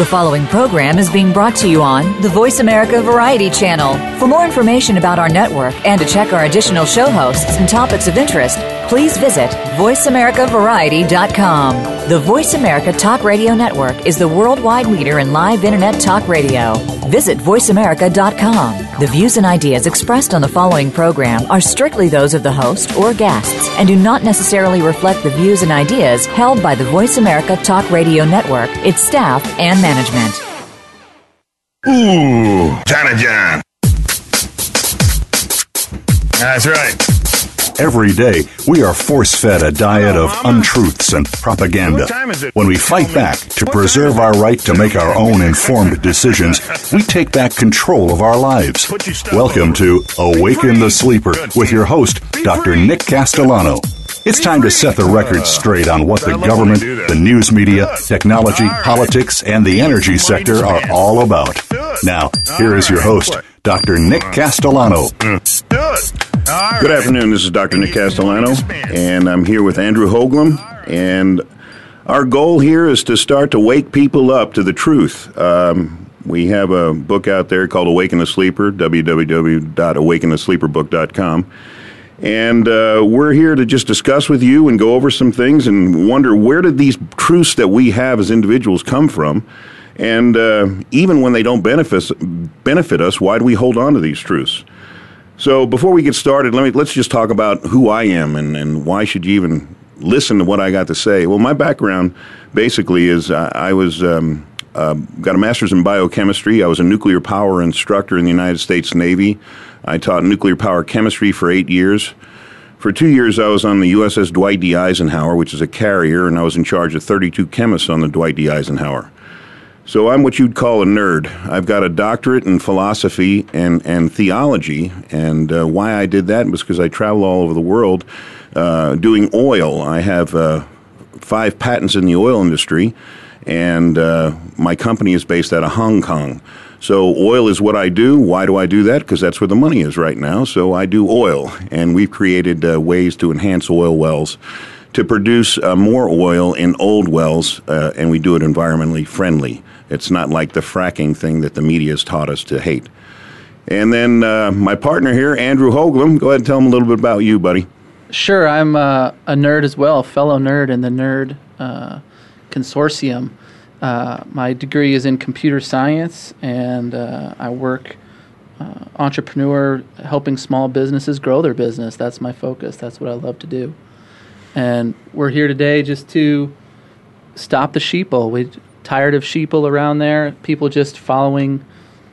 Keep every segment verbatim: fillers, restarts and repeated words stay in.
The following program is being brought to you on the Voice America Variety Channel. For more information about our network and to check our additional show hosts and topics of interest, please visit voice america variety dot com. The Voice America Talk Radio Network is the worldwide leader in live Internet talk radio. Visit voice america dot com. The views and ideas expressed on the following program are strictly those of the host or guests and do not necessarily reflect the views and ideas held by the Voice America Talk Radio Network, its staff, and management. Ooh, Johnny John. That's right. Every day, we are force-fed a diet of untruths and propaganda. When we fight back to preserve our right to make our own informed decisions, we take back control of our lives. Welcome to Awaken the Sleeper with your host, Doctor Nick Castellano. It's time to set the record straight on what the government, the news media, technology, politics, and the energy sector are all about. Now, here is your host, Doctor Nick Castellano. Good afternoon, this is Doctor Nick Castellano, and I'm here with Andrew Hoagland, and our goal here is to start to wake people up to the truth. Um, we have a book out there called Awaken the Sleeper, w w w dot awaken the sleeper book dot com. And uh, we're here to just discuss with you and go over some things and wonder where did these truths that we have as individuals come from? And uh, even when they don't benefit, benefit us, why do we hold on to these truths? So before we get started, let me, let's just talk about who I am and, and why should you even listen to what I got to say. Well, my background basically is uh, I was um, uh, got a master's in biochemistry. I was a nuclear power instructor in the United States Navy. I taught nuclear power chemistry for eight years. For two years, I was on the U S S Dwight D. Eisenhower, which is a carrier, and I was in charge of thirty-two chemists on the Dwight D. Eisenhower. So I'm what you'd call a nerd. I've got a doctorate in philosophy and, and theology, and uh, why I did that was because I travel all over the world uh, doing oil. I have uh, five patents in the oil industry, and uh, my company is based out of Hong Kong. So oil is what I do. Why do I do that? Because that's where the money is right now. So I do oil, and we've created uh, ways to enhance oil wells to produce uh, more oil in old wells, uh, and we do it environmentally friendly. It's not like the fracking thing that the media has taught us to hate. And then uh, my partner here, Andrew Hoagland, go ahead and tell him a little bit about you, buddy. Sure, I'm uh, a nerd as well, fellow nerd in the Nerd uh, Consortium. Uh, my degree is in computer science, and uh, I work uh, entrepreneur, helping small businesses grow their business. That's my focus. That's what I love to do. And we're here today just to stop the sheeple. We're tired of sheeple around there, people just following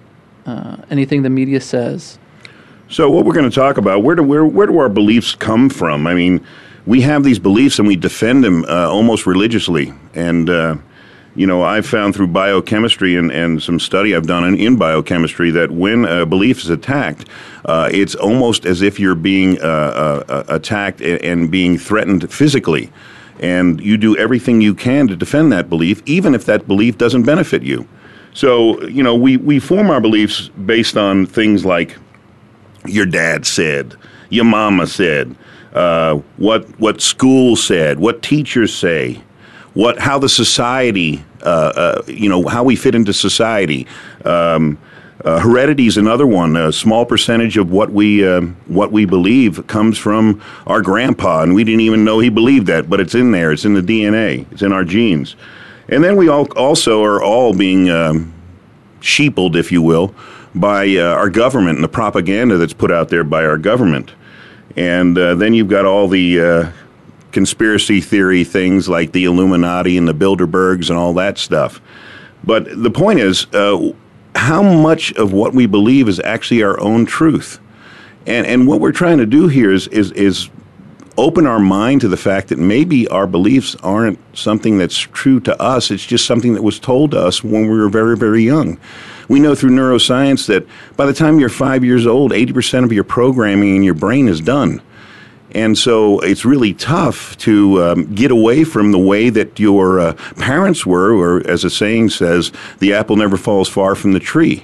uh, anything the media says. So what we're going to talk about, where do, where, where do our beliefs come from? I mean, we have these beliefs and we defend them uh, almost religiously. And, uh, you know, I've found through biochemistry and, and some study I've done in, in biochemistry that when a belief is attacked, uh, it's almost as if you're being uh, uh, attacked and, and being threatened physically. And you do everything you can to defend that belief, even if that belief doesn't benefit you. So, you know, we, we form our beliefs based on things like your dad said, your mama said, uh, what what school said, what teachers say, what how the society, uh, uh, you know, how we fit into society. Um, uh, heredity is another one. A small percentage of what we uh, what we believe comes from our grandpa, and we didn't even know he believed that, but it's in there. It's in the D N A. It's in our genes. And then we all also are all being um, sheepled, if you will, by uh, our government and the propaganda that's put out there by our government. And uh, then you've got all the uh, conspiracy theory things like the Illuminati and the Bilderbergs and all that stuff. But the point is, uh, how much of what we believe is actually our own truth? And and what we're trying to do here is is is open our mind to the fact that maybe our beliefs aren't something that's true to us. It's just something that was told to us when we were very, very young. We know through neuroscience that by the time you're five years old, eighty percent of your programming in your brain is done. And so it's really tough to um, get away from the way that your uh, parents were, or as the saying says, the apple never falls far from the tree.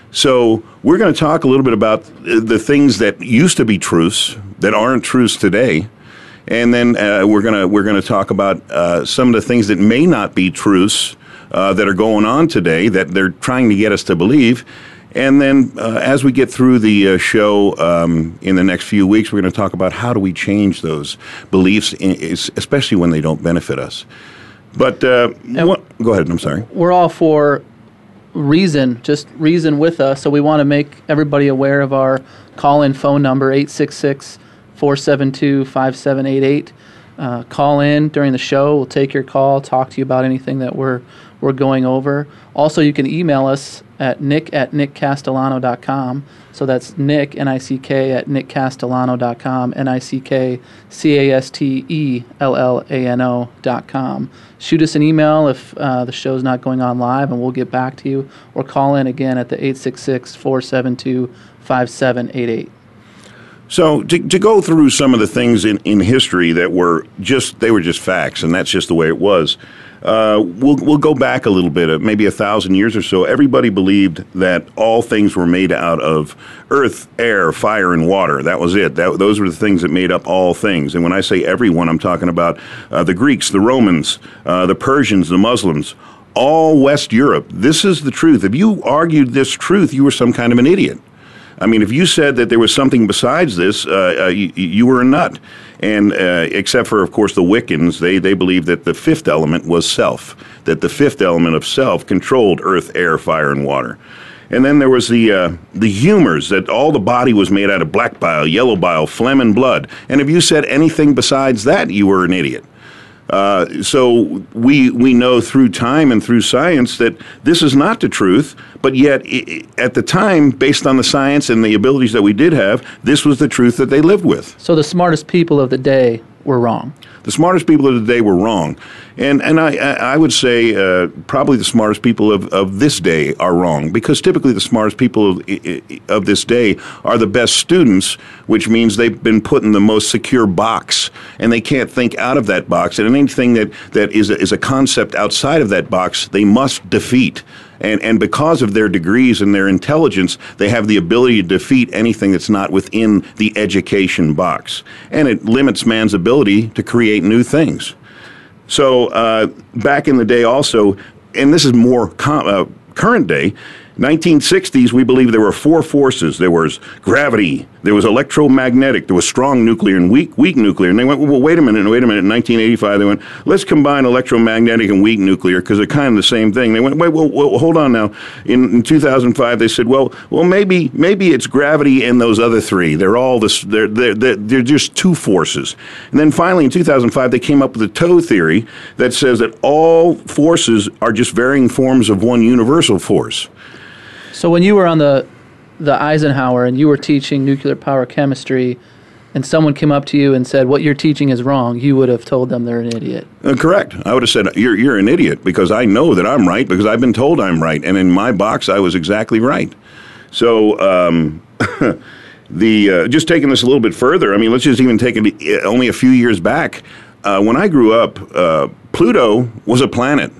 So we're going to talk a little bit about the things that used to be truths that aren't truths today. And then uh, we're going to we're going to talk about uh, some of the things that may not be truths uh, that are going on today that they're trying to get us to believe. And then uh, as we get through the uh, show um, in the next few weeks, we're going to talk about how do we change those beliefs, in, especially when they don't benefit us. But uh, what, go ahead, I'm sorry. We're all for reason, just reason with us. So we want to make everybody aware of our call-in phone number, eight six six, four seven two, five seven eight eight. Uh, call in during the show. We'll take your call, talk to you about anything that we're we're going over. Also, you can email us at nick at nick castellano dot com. So that's Nick, N I C K, at nick castellano dot com, N I C K C A S T E L L A N O dot com. Shoot us an email if uh, the show's not going on live, and we'll get back to you. Or call in again at the eight six six, four seven two, five seven eight eight. So to, to go through some of the things in, in history that were just, they were just facts, and that's just the way it was. Uh, we'll we'll go back a little bit, uh, maybe a thousand years or so. Everybody believed that all things were made out of earth, air, fire, and water. That was it. That, those were the things that made up all things. And when I say everyone, I'm talking about uh, the Greeks, the Romans, uh, the Persians, the Muslims, all West Europe. This is the truth. If you argued this truth, you were some kind of an idiot. I mean, if you said that there was something besides this, uh, uh, you, you were a nut. And uh, except for, of course, the Wiccans, they, they believed that the fifth element was self, that the fifth element of self controlled earth, air, fire, and water. And then there was the uh, the humors, that all the body was made out of black bile, yellow bile, phlegm, and blood. And if you said anything besides that, you were an idiot. Uh, so we we know through time and through science that this is not the truth, but yet it, at the time, based on the science and the abilities that we did have, this was the truth that they lived with. So the smartest people of the day were wrong. The smartest people of the day were wrong. And and I, I would say uh, probably the smartest people of, of this day are wrong, because typically the smartest people of, of this day are the best students, which means they've been put in the most secure box, and they can't think out of that box. And anything that, that is, a, is a concept outside of that box, they must defeat. And and because of their degrees and their intelligence, they have the ability to defeat anything that's not within the education box. And it limits man's ability to create new things. So uh, back in the day also, and this is more com- uh, current day, nineteen sixties, we believe there were four forces. There was gravity, there was electromagnetic, there was strong nuclear and weak weak nuclear. And they went, well, wait a minute, wait a minute. In nineteen eighty-five, they went, let's combine electromagnetic and weak nuclear because they're kind of the same thing. They went, wait, well, well hold on now. In, in two thousand five, they said, well, well, maybe maybe it's gravity and those other three. They're all this. They're they're they're, they're just two forces. And then finally, in two thousand five, they came up with the toe theory that says that all forces are just varying forms of one universal force. So when you were on the the Eisenhower and you were teaching nuclear power chemistry, and someone came up to you and said, what you're teaching is wrong, you would have told them they're an idiot. Uh, correct. I would have said, you're you're an idiot, because I know that I'm right, because I've been told I'm right. And in my box, I was exactly right. So um, the uh, just taking this a little bit further, I mean, let's just even take it only a few years back. Uh, when I grew up, uh, Pluto was a planet.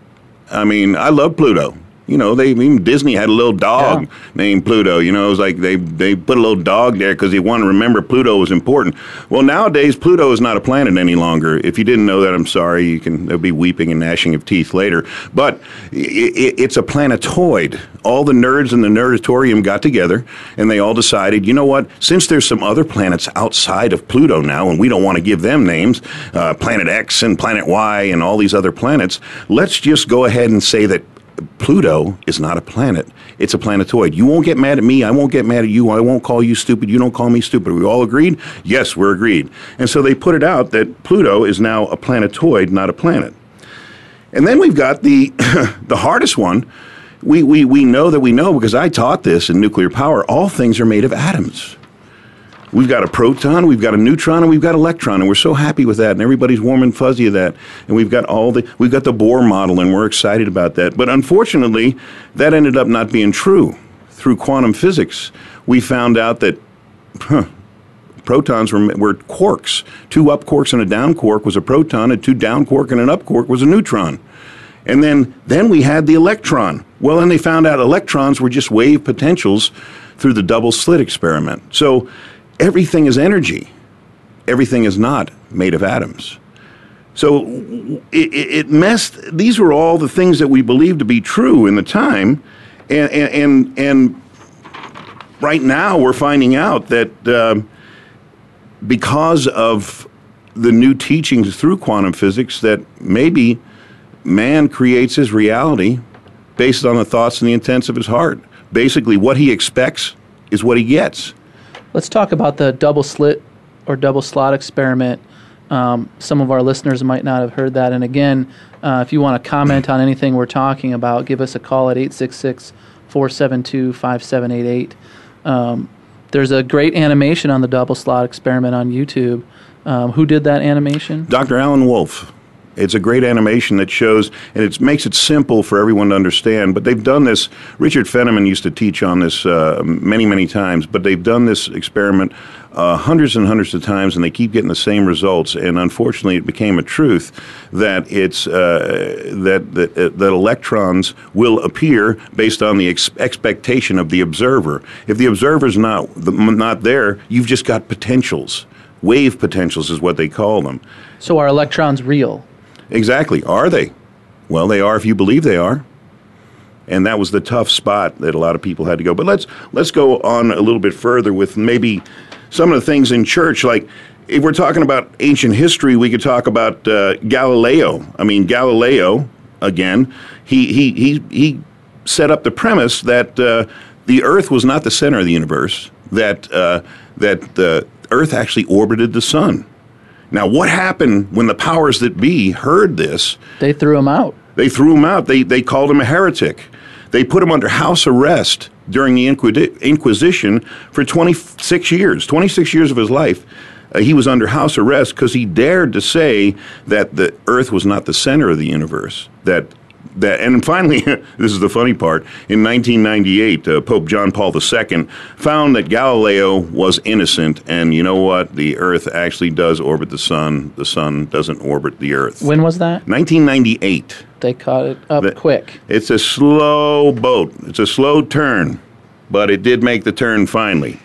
I mean, I love Pluto. You know, they even Disney had a little dog yeah. named Pluto. You know, it was like they, they put a little dog there because they wanted to remember Pluto was important. Well, nowadays, Pluto is not a planet any longer. If you didn't know that, I'm sorry. You can there'll be weeping and gnashing of teeth later. But it, it's a planetoid. All the nerds in the nerdatorium got together, and they all decided, you know what? Since there's some other planets outside of Pluto now, and we don't want to give them names, uh, Planet X and Planet Y and all these other planets, let's just go ahead and say that Pluto is not a planet. It's a planetoid. You won't get mad at me. I won't get mad at you. I won't call you stupid. You don't call me stupid. We all agreed? Yes, we're agreed. And so they put it out that Pluto is now a planetoid, not a planet. And then we've got the the hardest one. We, we, we know that we know, because I taught this in nuclear power, all things are made of atoms. We've got a proton, we've got a neutron, and we've got an electron, and we're so happy with that, and everybody's warm and fuzzy of that. And we've got all the we've got the Bohr model, and we're excited about that. But unfortunately, that ended up not being true. Through quantum physics, we found out that huh, protons were were quarks. Two up quarks and a down quark was a proton, and two down quark and an up quark was a neutron. And then then we had the electron. Well, then they found out electrons were just wave potentials through the double slit experiment. So everything is energy. Everything is not made of atoms. So it, it messed. These were all the things that we believed to be true in the time, and and and, and right now we're finding out that uh, because of the new teachings through quantum physics, that maybe man creates his reality based on the thoughts and the intents of his heart. Basically, what he expects is what he gets. Let's talk about the double slit or double slot experiment. Um, some of our listeners might not have heard that. And again, uh, if you want to comment on anything we're talking about, give us a call at eight six six, four seven two, five seven eight eight. Um, there's a great animation on the double slot experiment on YouTube. Um, who did that animation? Doctor Alan Wolf. It's a great animation that shows, and it makes it simple for everyone to understand. But they've done this. Richard Feynman used to teach on this uh, many, many times. But they've done this experiment uh, hundreds and hundreds of times, and they keep getting the same results. And unfortunately, it became a truth that it's uh, that that, uh, that electrons will appear based on the ex- expectation of the observer. If the observer's not the, not there, you've just got potentials. Wave potentials is what they call them. So are electrons real? Exactly. Are they? Well, they are if you believe they are. And that was the tough spot that a lot of people had to go. But let's let's go on a little bit further with maybe some of the things in church. Like, if we're talking about ancient history, we could talk about uh, Galileo. I mean, Galileo, again, he he he he set up the premise that uh, the Earth was not the center of the universe, that uh, that the Earth actually orbited the sun. Now, what happened when the powers that be heard this? They threw him out. They threw him out. They they called him a heretic. They put him under house arrest during the Inquid- Inquisition for twenty-six years. twenty-six years of his life, uh, he was under house arrest because he dared to say that the Earth was not the center of the universe. That That, and finally, this is the funny part, in nineteen ninety-eight, uh, Pope John Paul the Second found that Galileo was innocent, and you know what? The Earth actually does orbit the sun. The sun doesn't orbit the Earth. When was that? nineteen ninety-eight. They caught it up the, quick. It's a slow boat. It's a slow turn, but it did make the turn finally.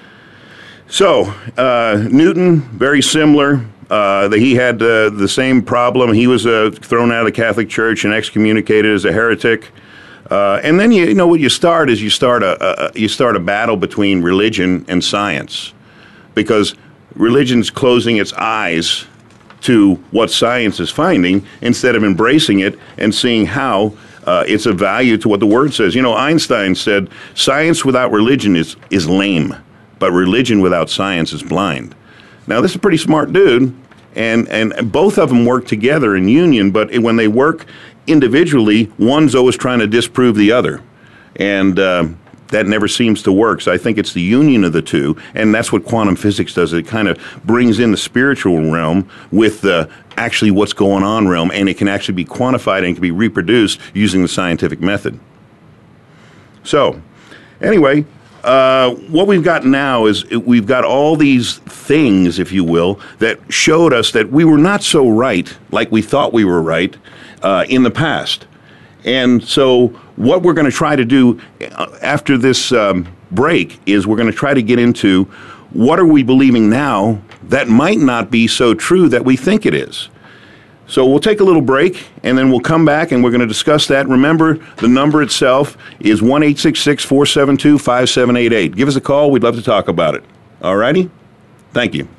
So, uh, Newton, very similar. Uh, he had uh, the same problem. He was uh, thrown out of the Catholic Church and excommunicated as a heretic. Uh, and then you, you know what you start is you start a, a you start a battle between religion and science, because religion's closing its eyes to what science is finding instead of embracing it and seeing how uh, it's of value to what the Word says. You know, Einstein said, "Science without religion is is lame, but religion without science is blind." Now, this is a pretty smart dude, and, and both of them work together in union, but when they work individually, one's always trying to disprove the other, and uh, that never seems to work. So I think it's the union of the two, and that's what quantum physics does. It kind of brings in the spiritual realm with the actually what's going on realm, and it can actually be quantified and can be reproduced using the scientific method. So, anyway... Uh, what we've got now is we've got all these things, if you will, that showed us that we were not so right like we thought we were right uh, in the past. And so what we're going to try to do after this um, break is we're going to try to get into what are we believing now that might not be so true that we think it is. So we'll take a little break, and then we'll come back, and we're going to discuss that. Remember, the number itself is one eight six six, four seven two, five seven eight eight. Give us a call. We'd love to talk about it. All righty? Thank you.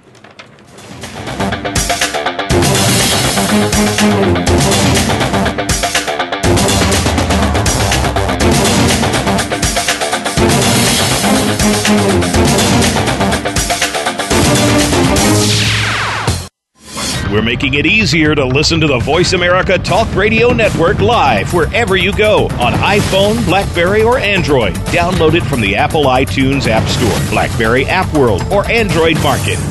We're making it easier to listen to the Voice America Talk Radio Network live wherever you go on iPhone, BlackBerry, or Android. Download it from the Apple iTunes App Store, BlackBerry App World, or Android Market.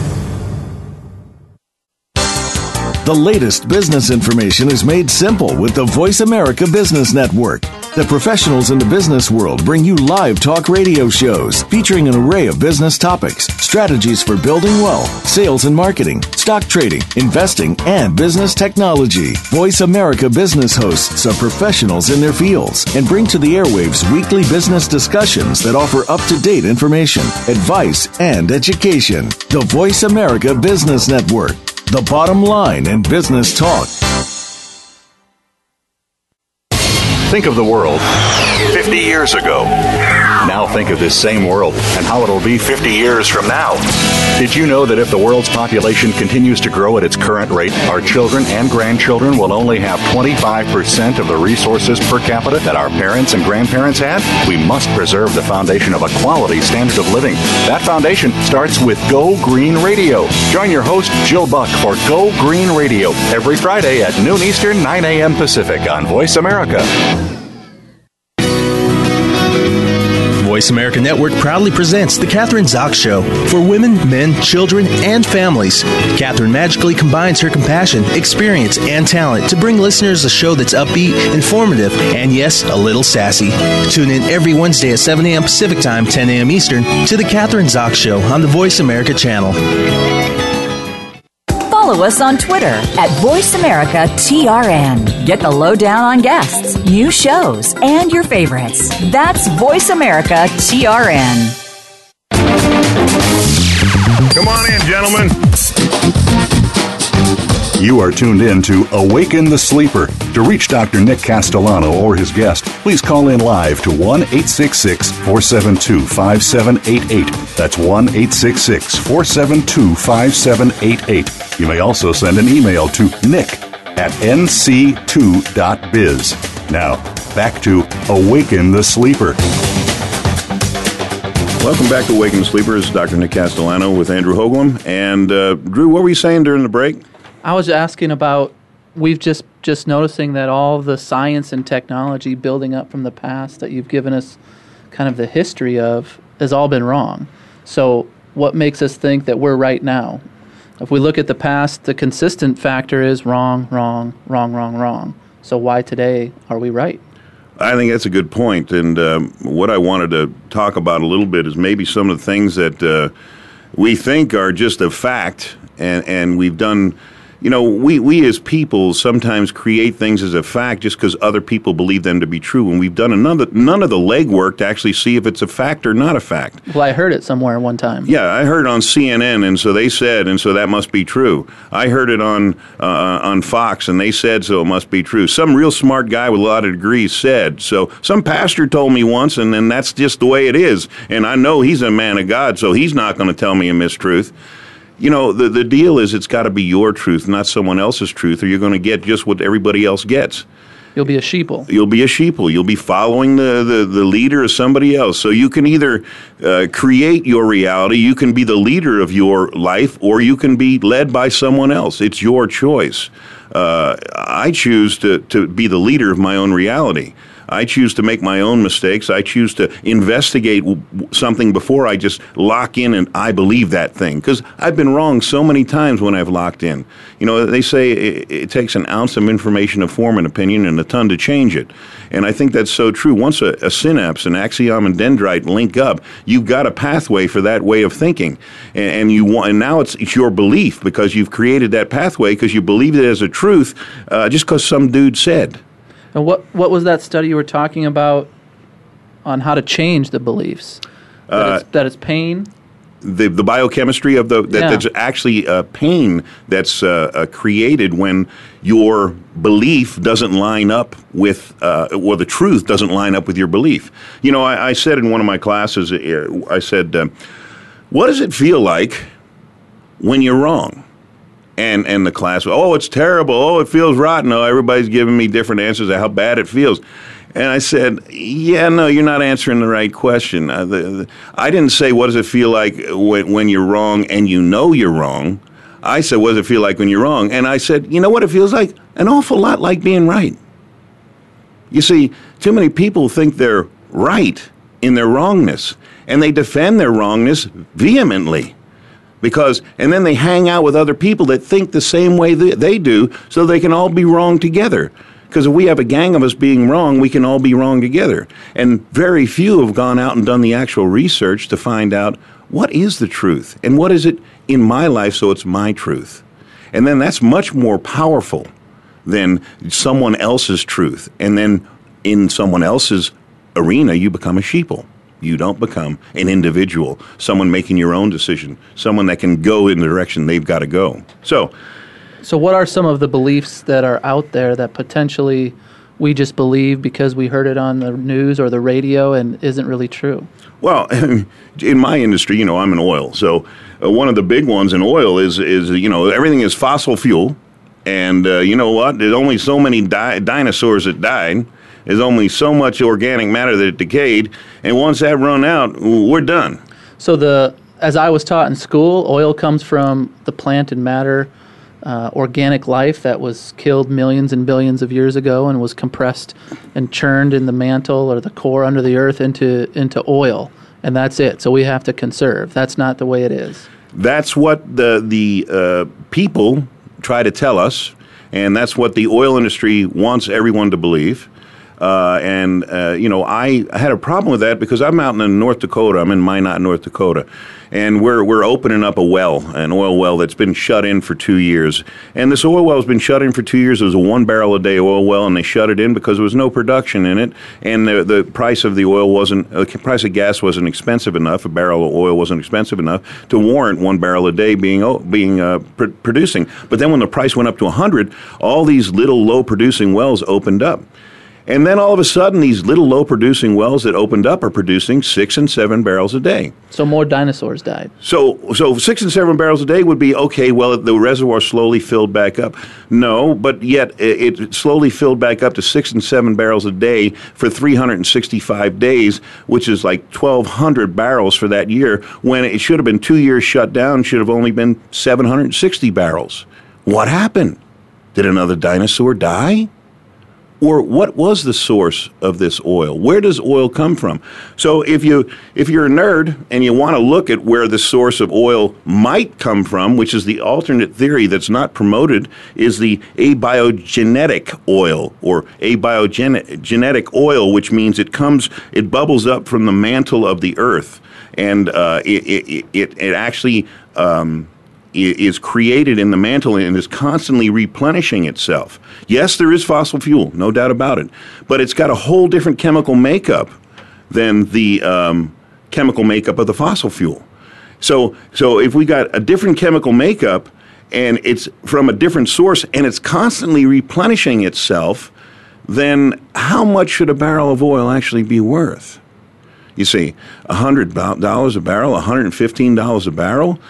The latest business information is made simple with the Voice America Business Network. The professionals in the business world bring you live talk radio shows featuring an array of business topics, strategies for building wealth, sales and marketing, stock trading, investing, and business technology. Voice America Business hosts are professionals in their fields and bring to the airwaves weekly business discussions that offer up-to-date information, advice, and education. The Voice America Business Network. the bottom line in business talk. Think of the world fifty years ago. Now think of this same world and how it'll be fifty years from now. Did you know that if the world's population continues to grow at its current rate, our children and grandchildren will only have twenty-five percent of the resources per capita that our parents and grandparents had? We must preserve the foundation of a quality standard of living. That foundation starts with Go Green Radio. Join your host, Jill Buck, for Go Green Radio every Friday at noon Eastern, nine a.m. Pacific on Voice America. Voice America Network proudly presents The Catherine Zox Show for women, men, children, and families. Catherine magically combines her compassion, experience, and talent to bring listeners a show that's upbeat, informative, and yes, a little sassy. Tune in every Wednesday at seven a.m. Pacific Time, ten a.m. Eastern to The Catherine Zox Show on the Voice America channel. Follow us on Twitter at VoiceAmericaTRN. Get the lowdown on guests, new shows, and your favorites. That's VoiceAmericaTRN. Come on in, gentlemen. You are tuned in to Awaken the Sleeper. To reach Doctor Nick Castellano or his guest, please call in live to one eight six six, four seven two, five seven eight eight. That's one eight six six, four seven two, five seven eight eight. You may also send an email to nick at n c two dot biz. Now, back to Awaken the Sleeper. Welcome back to Awaken the Sleeper. This is Doctor Nick Castellano with Andrew Hoagland. And uh, Drew, what were you saying during the break? I was asking about, we've just, just noticing that all the science and technology building up from the past that you've given us kind of the history of has all been wrong. So what makes us think that we're right now? If we look at the past, the consistent factor is wrong, wrong, wrong, wrong, wrong. So why today are we right? I think that's a good point. And um, what I wanted to talk about a little bit is maybe some of the things that uh, we think are just a fact, and, and we've done... You know, we, we as people sometimes create things as a fact just because other people believe them to be true, and we've done none of, none of the legwork to actually see if it's a fact or not a fact. Well, I heard it somewhere one time. Yeah, I heard it on C N N, and so they said, and so that must be true. I heard it on uh, on Fox, and they said, so it must be true. Some real smart guy with a lot of degrees said. So some pastor told me once, and then that's just the way it is. And I know he's a man of God, so he's not going to tell me a mistruth. You know, the, the deal is it's got to be your truth, not someone else's truth, or you're going to get just what everybody else gets. You'll be a sheeple. You'll be a sheeple. You'll be following the, the, the leader of somebody else. So you can either uh, create your reality, you can be the leader of your life, or you can be led by someone else. It's your choice. Uh, I choose to, to be the leader of my own reality. I choose to make my own mistakes. I choose to investigate w- something before I just lock in and I believe that thing. Because I've been wrong so many times when I've locked in. You know, they say it, it takes an ounce of information to form an opinion and a ton to change it. And I think that's so true. Once a, a synapse, an axiom and dendrite link up, you've got a pathway for that way of thinking. And, and you want, and now it's, it's your belief because you've created that pathway because you believe it as a truth uh, just because some dude said. And what, what was that study you were talking about on how to change the beliefs? That, uh, it's, that it's pain? The the biochemistry of the, that, yeah. that's actually uh, pain that's uh, uh, created when your belief doesn't line up with, uh, or the truth doesn't line up with your belief. You know, I, I said in one of my classes, uh, I said, uh, what does it feel like when you're wrong? And and the class, oh, it's terrible. Oh, it feels rotten. Oh, everybody's giving me different answers of how bad it feels. And I said, yeah, no, you're not answering the right question. Uh, the, the, I didn't say, what does it feel like when, when you're wrong and you know you're wrong? I said, what does it feel like when you're wrong? And I said, you know what it feels like? An awful lot like being right. You see, too many people think they're right in their wrongness, and they defend their wrongness vehemently. Because, and then they hang out with other people that think the same way that they do, so they can all be wrong together. Because if we have a gang of us being wrong, we can all be wrong together. And very few have gone out and done the actual research to find out what is the truth and what is it in my life so it's my truth. And then that's much more powerful than someone else's truth. And then in someone else's arena, you become a sheeple. You don't become an individual, someone making your own decision, someone that can go in the direction they've got to go. So, so what are some of the beliefs that are out there that potentially we just believe because we heard it on the news or the radio and isn't really true? Well, in my industry, you know, I'm in oil. So uh, one of the big ones in oil is, is you know, everything is fossil fuel. And uh, you know what? There's only so many di- dinosaurs that died. There's only so much organic matter that decayed. And once that run out, we're done. So the as I was taught in school, oil comes from the plant and matter, uh, organic life that was killed millions and billions of years ago and was compressed and churned in the mantle or the core under the earth into into oil. And that's it. So we have to conserve. That's not the way it is. That's what the, the uh, people try to tell us, and that's what the oil industry wants everyone to believe. Uh, and, uh, you know, I, I had a problem with that because I'm out in North Dakota. I'm in Minot, North Dakota. And we're we're opening up a well, an oil well that's been shut in for two years. And this oil well has been shut in for two years. It was a one barrel a day oil well, and they shut it in because there was no production in it. And the, the price of the oil wasn't, the uh, price of gas wasn't expensive enough. A barrel of oil wasn't expensive enough to warrant one barrel a day being being uh, pr- producing. But then when the price went up to one hundred, all these little low producing wells opened up. And then all of a sudden, these little low-producing wells that opened up are producing six and seven barrels a day. So more dinosaurs died. So, so six and seven barrels a day would be okay. Well, the reservoir slowly filled back up. No, but yet it, it slowly filled back up to six and seven barrels a day for three hundred sixty-five days, which is like twelve hundred barrels for that year. When it should have been two years shut down, should have only been seven hundred sixty barrels. What happened? Did another dinosaur die? Or what was the source of this oil? Where does oil come from? So if you if you're a nerd and you want to look at where the source of oil might come from, which is the alternate theory that's not promoted, is the abiogenetic oil or abiogenetic oil, which means it comes, it bubbles up from the mantle of the earth, and uh, it, it it it actually um, is created in the mantle and is constantly replenishing itself. Yes, there is fossil fuel, no doubt about it, but it's got a whole different chemical makeup than the um, chemical makeup of the fossil fuel. So, so if we got a different chemical makeup and it's from a different source and it's constantly replenishing itself, then how much should a barrel of oil actually be worth? You see, one hundred dollars a barrel, one hundred fifteen dollars a barrel,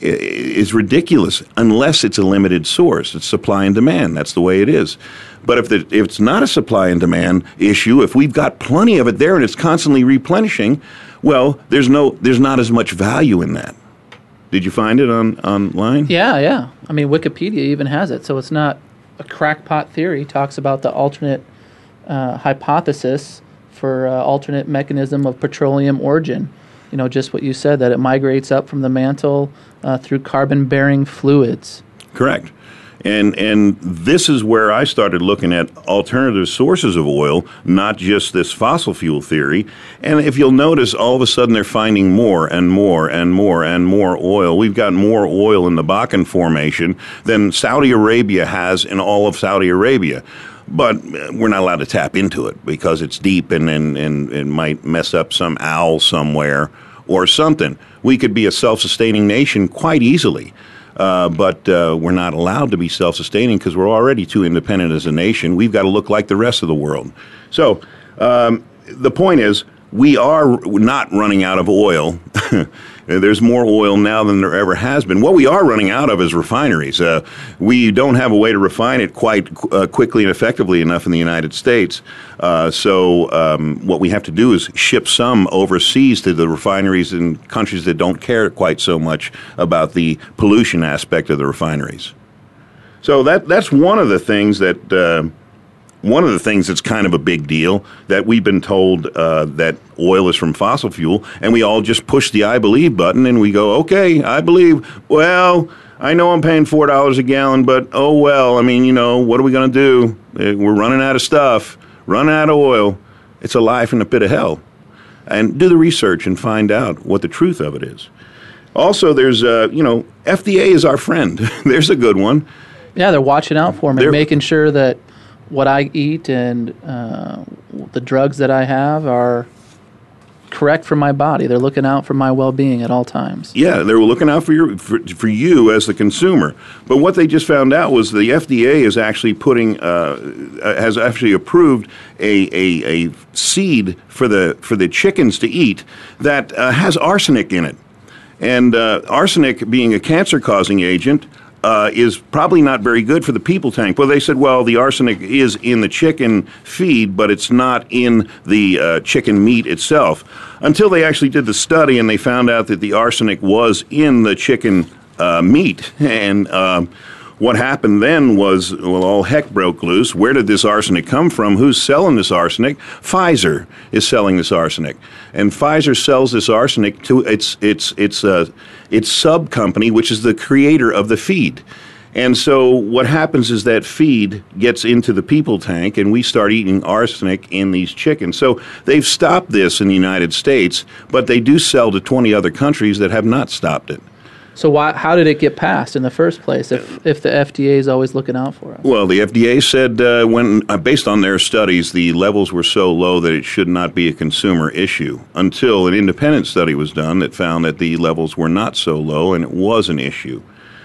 is ridiculous unless it's a limited source. It's supply and demand. That's the way it is. But if, the, if it's not a supply and demand issue, if we've got plenty of it there and it's constantly replenishing, well, there's no, there's not as much value in that. Did you find it on online? Yeah, yeah. I mean, Wikipedia even has it, so it's not a crackpot theory. It talks about the alternate uh, hypothesis for uh, alternate mechanism of petroleum origin. You know, just what you said, that it migrates up from the mantle uh, through carbon-bearing fluids. Correct. And and this is where I started looking at alternative sources of oil, not just this fossil fuel theory. And if you'll notice, all of a sudden they're finding more and more and more and more oil. We've got more oil in the Bakken Formation than Saudi Arabia has in all of Saudi Arabia. But we're not allowed to tap into it because it's deep and, and, and it might mess up some owl somewhere or something. We could be a self-sustaining nation quite easily, uh, but uh, we're not allowed to be self-sustaining because we're already too independent as a nation. We've got to look like the rest of the world. So um, the point is, we are not running out of oil. There's more oil now than there ever has been. What we are running out of is refineries. Uh, we don't have a way to refine it quite uh, quickly and effectively enough in the United States. Uh, so um, what we have to do is ship some overseas to the refineries in countries that don't care quite so much about the pollution aspect of the refineries. So that that's one of the things that... Uh, One of the things that's kind of a big deal, that we've been told uh, that oil is from fossil fuel, and we all just push the I believe button, and we go, okay, I believe. Well, I know I'm paying four dollars a gallon, but oh well, I mean, you know, what are we going to do? We're running out of stuff, running out of oil. It's a life in a pit of hell. And do the research and find out what the truth of it is. Also, there's, uh, you know, F D A is our friend. There's a good one. Yeah, they're watching out for me, They're, making sure that what I eat and uh, the drugs that I have are correct for my body. They're looking out for my well-being at all times. Yeah, they were looking out for your for, for you as the consumer. But what they just found out was the F D A is actually putting uh, has actually approved a, a a seed for the for the chickens to eat that uh, has arsenic in it, and uh, arsenic being a cancer-causing agent. Uh, is probably not very good for the people tank. Well, they said, well, the arsenic is in the chicken feed, but it's not in the uh, chicken meat itself. Until they actually did the study and they found out that the arsenic was in the chicken uh, meat. And um, what happened then was, well, all heck broke loose. Where did this arsenic come from? Who's selling this arsenic? Pfizer is selling this arsenic. And Pfizer sells this arsenic to its its its uh, its sub company, which is the creator of the feed. And so what happens is that feed gets into the people tank, and we start eating arsenic in these chickens. So they've stopped this in the United States, but they do sell to twenty other countries that have not stopped it. So why, how did it get passed in the first place if, if the F D A is always looking out for us? Well, the F D A said uh, when, uh, based on their studies, the levels were so low that it should not be a consumer issue until an independent study was done that found that the levels were not so low and it was an issue.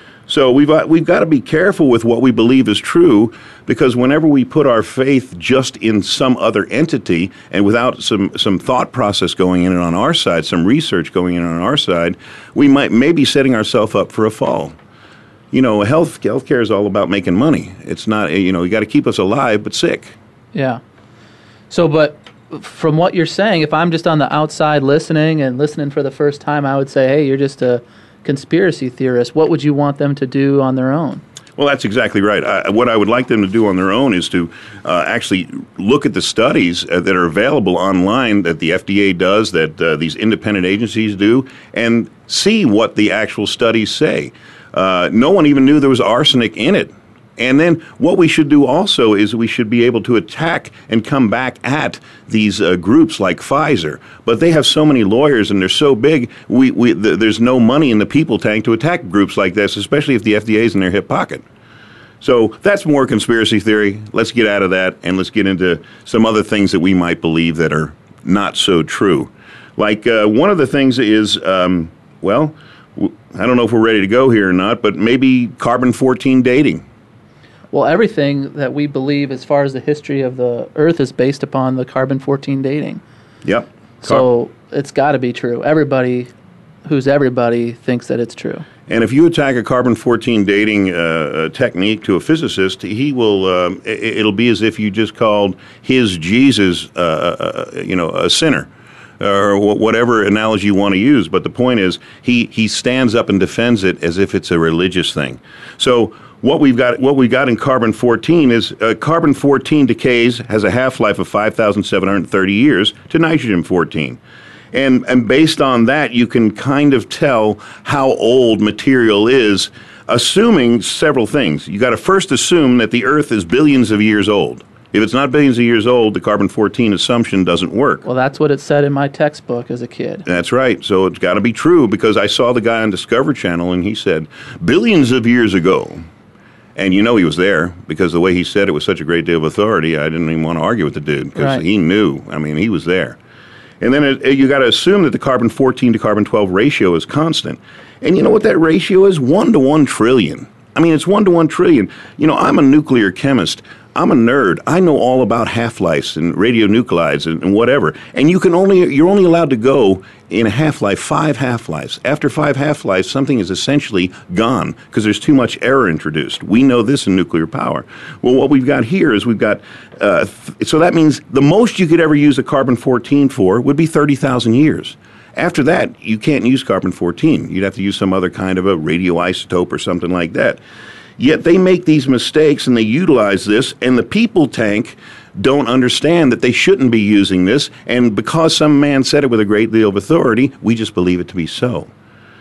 So we've got, we've got to be careful with what we believe is true, because whenever we put our faith just in some other entity and without some, some thought process going in on our side, some research going in on our side, we might may be setting ourselves up for a fall. You know, health healthcare is all about making money. It's not, you know, you got to keep us alive but sick. Yeah. So, but from what you're saying, if I'm just on the outside listening and listening for the first time, I would say, hey, you're just a conspiracy theorists. What would you want them to do on their own? Well, that's exactly right. I, what I would like them to do on their own is to uh, actually look at the studies uh, that are available online that the F D A does, that uh, these independent agencies do, and see what the actual studies say. Uh, no one even knew there was arsenic in it. And then what we should do also is we should be able to attack and come back at these uh, groups like Pfizer. But they have so many lawyers and they're so big, we, we th- there's no money in the people tank to attack groups like this, especially if the F D A is in their hip pocket. So that's more conspiracy theory. Let's get out of that and let's get into some other things that we might believe that are not so true. Like uh, one of the things is, um, well, w- I don't know if we're ready to go here or not, but maybe carbon fourteen dating. Well, everything that we believe as far as the history of the Earth is based upon the carbon fourteen dating. Yep. Car- so it's got to be true. Everybody who's everybody thinks that it's true. And if you attack a carbon fourteen dating uh, technique to a physicist, he will. Um, it, it'll be as if you just called his Jesus, uh, uh, you know, a sinner, or whatever analogy you want to use. But the point is, he he stands up and defends it as if it's a religious thing. So what we've got, what we got in carbon fourteen is uh, carbon fourteen decays, has a half-life of five thousand seven hundred thirty years to nitrogen fourteen. And and based on that, you can kind of tell how old material is, assuming several things. You got to first assume that the Earth is billions of years old. If it's not billions of years old, the carbon fourteen assumption doesn't work. Well, that's what it said in my textbook as a kid. That's right. So it's got to be true, because I saw the guy on Discovery Channel and he said, billions of years ago. And you know he was there, because the way he said it with such a great deal of authority, I didn't even want to argue with the dude, because right. he knew. I mean, he was there. And then it, you got to assume that the carbon fourteen to carbon twelve ratio is constant. And you know what that ratio is? One to one trillion. I mean, it's one to one trillion. You know, I'm a nuclear chemist. I'm a nerd. I know all about half-lives and radionuclides and, and whatever. And you can only you're only allowed to go in a half-life five half-lives. After five half-lives, something is essentially gone because there's too much error introduced. We know this in nuclear power. Well, what we've got here is we've got uh, th- so that means the most you could ever use a carbon fourteen for would be thirty thousand years. After that, you can't use carbon fourteen. You'd have to use some other kind of a radioisotope or something like that. Yet they make these mistakes and they utilize this, and the people tank don't understand that they shouldn't be using this, and because some man said it with a great deal of authority, we just believe it to be so.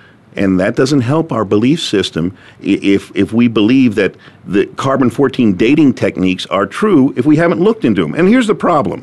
And that doesn't help our belief system if if we believe that the carbon fourteen dating techniques are true if we haven't looked into them. And here's the problem.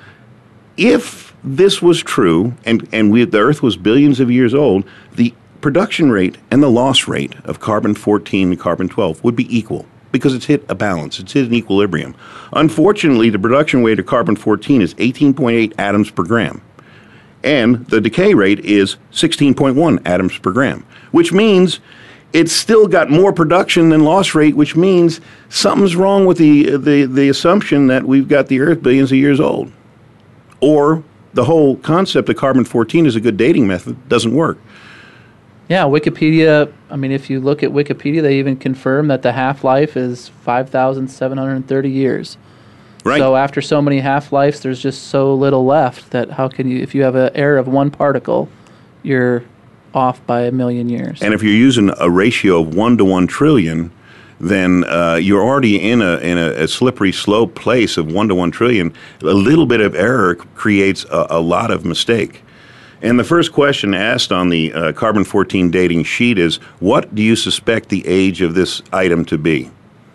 If this was true, and, and we, the Earth was billions of years old, the production rate and the loss rate of carbon fourteen and carbon twelve would be equal, because it's hit a balance, it's hit an equilibrium. Unfortunately, the production rate of carbon fourteen is eighteen point eight atoms per gram. and the decay rate is sixteen point one atoms per gram, which means it's still got more production than loss rate, which means something's wrong with the, the, the assumption that we've got the Earth billions of years old. Or the whole concept of carbon fourteen is a good dating method doesn't work. Yeah, Wikipedia, I mean, if you look at Wikipedia, they even confirm that the half-life is five thousand seven hundred thirty years. Right. So after so many half-lives, there's just so little left that how can you, if you have an error of one particle, you're off by a million years. And if you're using a ratio of one to one trillion, then uh, you're already in a in a, a slippery slope place of one to one trillion. A little bit of error creates a, a lot of mistake. And the first question asked on the uh, carbon fourteen dating sheet is, what do you suspect the age of this item to be?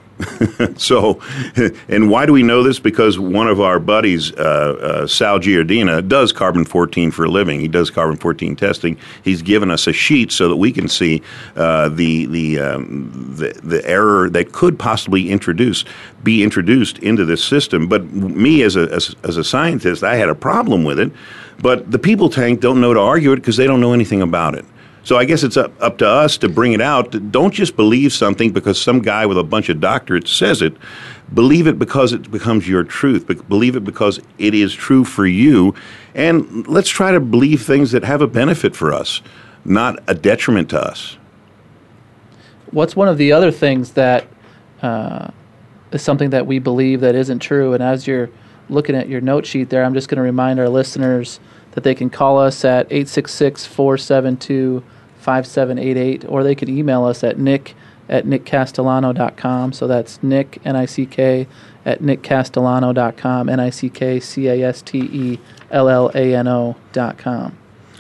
So, and why do we know this? Because one of our buddies, uh, uh, Sal Giardina, does carbon fourteen for a living. He does carbon fourteen testing. He's given us a sheet so that we can see uh, the the, um, the the error that could possibly introduce be introduced into this system. But me, as a as, as a scientist, I had a problem with it. But the people tank don't know to argue it because they don't know anything about it. So I guess it's up, up to us to bring it out. Don't just believe something because some guy with a bunch of doctorates says it. Believe it because it becomes your truth. Believe it because it is true for you. And let's try to believe things that have a benefit for us, not a detriment to us. What's one of the other things that uh, is something that we believe that isn't true? And as you're looking at your note sheet there, I'm just going to remind our listeners that they can call us at eight six six, four seven two, five seven eight eight, or they can email us at nick at nick castellano dot com. So that's Nick, N I C K, at nick castellano dot com, N I C K C A S T E L L A N O dot com.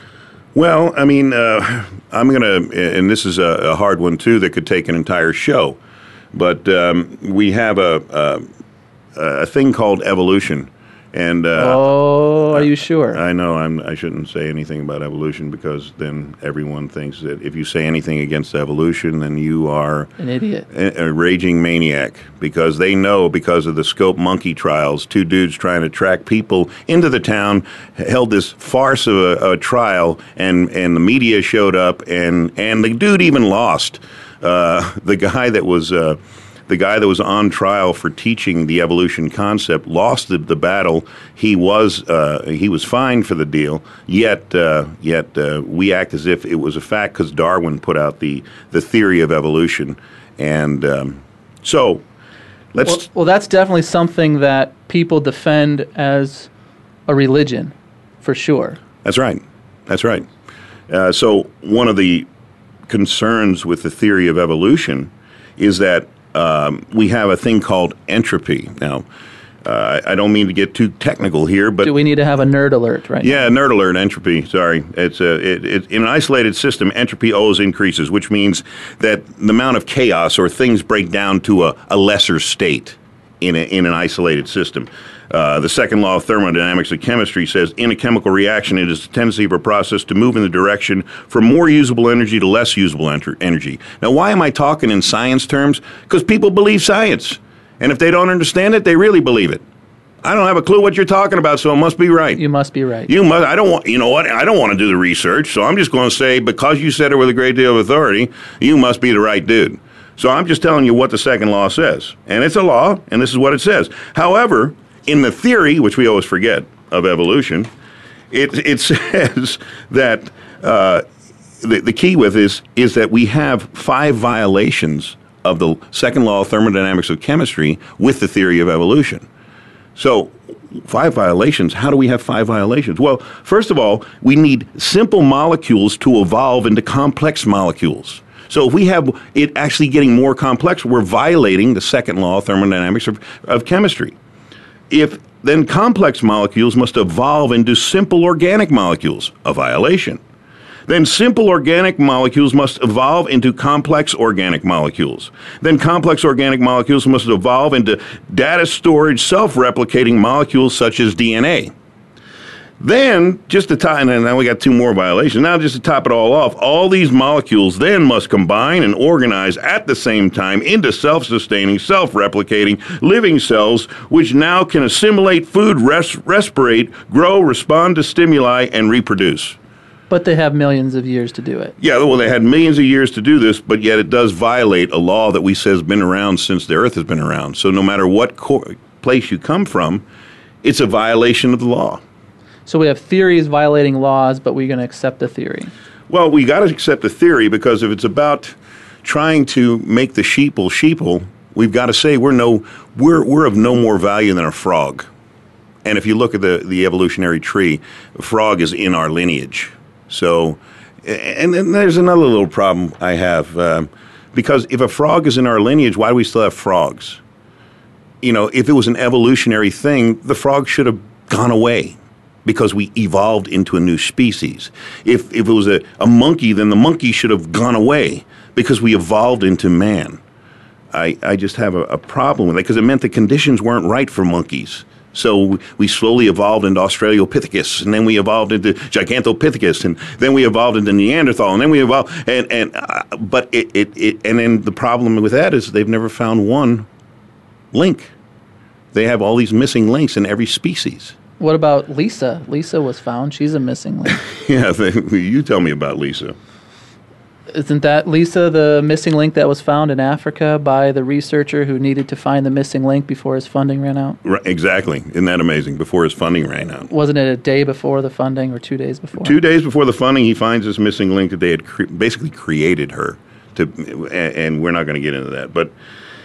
Well, I mean, uh, I'm going to, and this is a, a hard one too that could take an entire show, but um, we have a, a, a thing called evolution. And uh, oh, are you sure? I know I'm, I shouldn't say anything about evolution because then everyone thinks that if you say anything against evolution, then you are an idiot, a, a raging maniac. Because they know, because of the Scope Monkey trials, two dudes trying to track people into the town held this farce of a, a trial, and, and the media showed up, and, and the dude even lost. Uh, the guy that was. Uh, The guy that was on trial for teaching the evolution concept lost the, the battle. He was uh, he was fined for the deal. Yet uh, yet uh, we act as if it was a fact because Darwin put out the, the theory of evolution, and um, so let's. Well, well, that's definitely something that people defend as a religion, for sure. That's right. That's right. Uh, so one of the concerns with the theory of evolution is that. Um, we have a thing called entropy. Now, uh, I don't mean to get too technical here, but do we need to have a nerd alert right yeah, now? nerd alert, entropy. Sorry, it's a it, it, in an isolated system. Entropy always increases, which means that the amount of chaos or things break down to a, a lesser state in a, in an isolated system. Uh, the second law of thermodynamics of chemistry says in a chemical reaction, it is the tendency of a process to move in the direction from more usable energy to less usable enter- energy. Now, why am I talking in science terms? Because people believe science. And if they don't understand it, they really believe it. I don't have a clue what you're talking about, so it must be right. You must be right. You must. I don't want. You know what? I don't want to do the research, so I'm just going to say because you said it with a great deal of authority, you must be the right dude. So I'm just telling you what the second law says, and it's a law, and this is what it says. However, in the theory, which we always forget, of evolution, it it says that uh, the, the key with this is that we have five violations of the second law of thermodynamics of chemistry with the theory of evolution. So five violations, how do we have five violations? Well, first of all, we need simple molecules to evolve into complex molecules. So if we have it actually getting more complex, we're violating the second law of thermodynamics of, of chemistry. If then complex molecules must evolve into simple organic molecules, a violation. Then simple organic molecules must evolve into complex organic molecules. Then complex organic molecules must evolve into data storage, self-replicating molecules such as D N A. Then, just to tie, and now we got two more violations. Now, just to top it all off, all these molecules then must combine and organize at the same time into self-sustaining, self-replicating, living cells, which now can assimilate food, res- respirate, grow, respond to stimuli, and reproduce. But they have millions of years to do it. Yeah, well, they had millions of years to do this, but yet it does violate a law that we say has been around since the Earth has been around. So no matter what co- place you come from, it's a violation of the law. So we have theories violating laws, but we're going to accept the theory. Well, we got to accept the theory, because if it's about trying to make the sheeple sheeple, we've got to say we're no we're we're of no more value than a frog. And if you look at the, the evolutionary tree, a frog is in our lineage. So, and then there's another little problem I have, um, because if a frog is in our lineage, why do we still have frogs? You know, if it was an evolutionary thing, the frog should have gone away, because we evolved into a new species. If if it was a, a monkey, then the monkey should have gone away, because we evolved into man. I, I just have a, a problem with that, because it meant the conditions weren't right for monkeys. So we slowly evolved into Australopithecus, and then we evolved into Gigantopithecus, and then we evolved into Neanderthal, and then we evolved, and, and uh, but it, it, it, and then the problem with that is they've never found one link. They have all these missing links in every species. What about Lisa? Lisa was found. She's a missing link. Yeah, you tell me about Lisa. Isn't that Lisa the missing link that was found in Africa by the researcher who needed to find the missing link before his funding ran out? Right, exactly. Isn't that amazing? Before his funding ran out. Wasn't it a day before the funding or two days before? Two days before the funding, he finds this missing link that they had cre- basically created her. To, and, and we're not going to get into that. But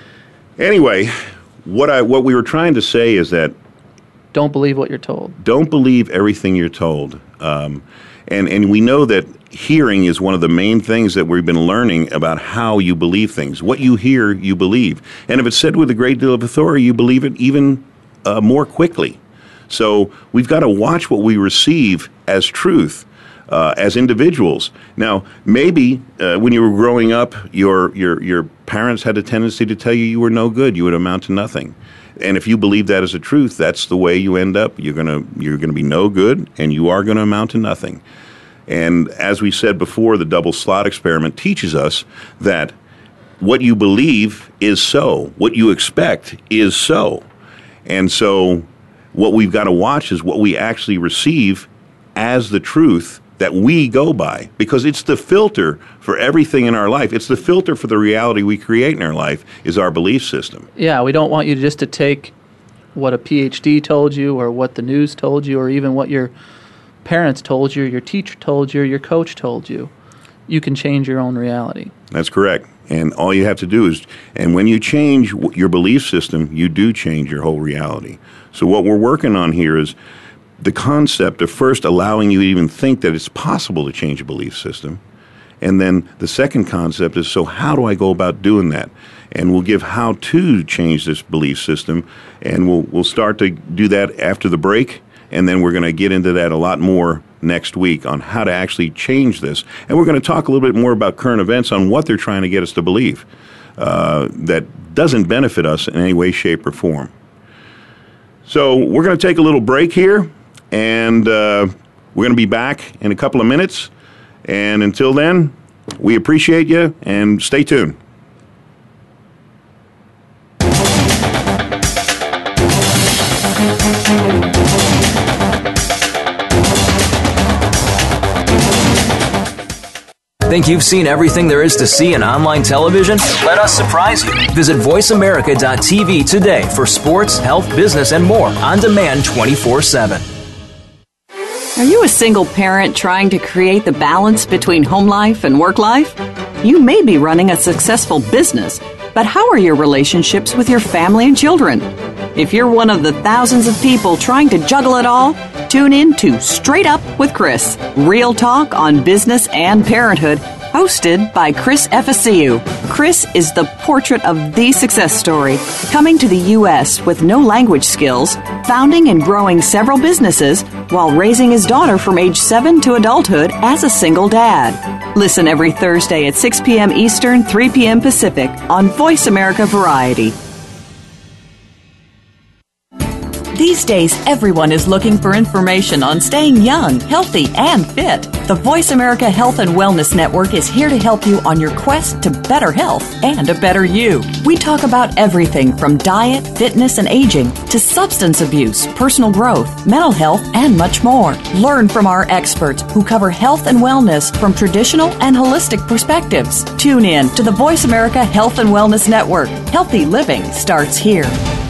anyway, what I what we were trying to say is that don't believe what you're told. Don't believe everything you're told. Um, and, and we know that hearing is one of the main things that we've been learning about how you believe things. What you hear, you believe. And if it's said with a great deal of authority, you believe it even uh, more quickly. So we've got to watch what we receive as truth uh, as individuals. Now, maybe uh, when you were growing up, your, your, your parents had a tendency to tell you you were no good, you would amount to nothing. And if you believe that as a truth, that's the way you end up. You're gonna you're gonna be no good, and you are gonna amount to nothing. And as we said before, the double slot experiment teaches us that what you believe is so, what you expect is so. And so what we've got to watch is what we actually receive as the truth that we go by, because it's the filter for everything in our life. It's the filter for the reality we create in our life is our belief system. Yeah, we don't want you just to take what a P H D told you or what the news told you or even what your parents told you, your teacher told you, or your coach told you. You can change your own reality. That's correct. And all you have to do is, and when you change your belief system, you do change your whole reality. So what we're working on here is the concept of first allowing you to even think that it's possible to change a belief system. And then the second concept is, so how do I go about doing that? And we'll give how to change this belief system. And we'll we'll start to do that after the break. And then we're going to get into that a lot more next week on how to actually change this. And we're going to talk a little bit more about current events on what they're trying to get us to believe uh, that doesn't benefit us in any way, shape, or form. So we're going to take a little break here. And uh, we're going to be back in a couple of minutes. And until then, we appreciate you, and stay tuned. Think you've seen everything there is to see in online television? Let us surprise you. Visit voice america dot t v today for sports, health, business, and more on demand twenty-four seven. Are you a single parent trying to create the balance between home life and work life? You may be running a successful business, but how are your relationships with your family and children? If you're one of the thousands of people trying to juggle it all, tune in to Straight Up with Chris, real talk on business and parenthood, hosted by Chris Efesiu. Chris is the portrait of the success story, coming to the U S with no language skills, founding and growing several businesses, while raising his daughter from age seven to adulthood as a single dad. Listen every Thursday at six p.m. Eastern, three p.m. Pacific on Voice America Variety. These days, everyone is looking for information on staying young, healthy, and fit. The Voice America Health and Wellness Network is here to help you on your quest to better health and a better you. We talk about everything from diet, fitness, and aging to substance abuse, personal growth, mental health, and much more. Learn from our experts who cover health and wellness from traditional and holistic perspectives. Tune in to the Voice America Health and Wellness Network. Healthy living starts here.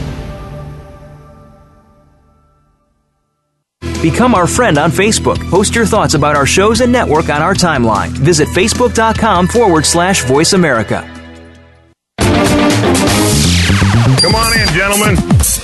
Become our friend on Facebook. Post your thoughts about our shows and network on our timeline. Visit facebook.com forward slash Voice America. Come on in, gentlemen.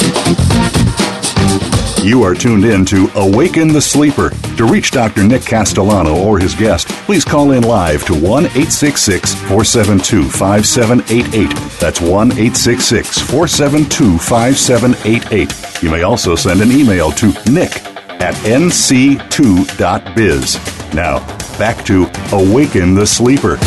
You are tuned in to Awaken the Sleeper. To reach Doctor Nick Castellano or his guest, please call in live to one eight six six, four seven two, five seven eight eight. That's one eight six six, four seven two, five seven eight eight. You may also send an email to nick at n c two dot biz. Now, back to Awaken the Sleeper.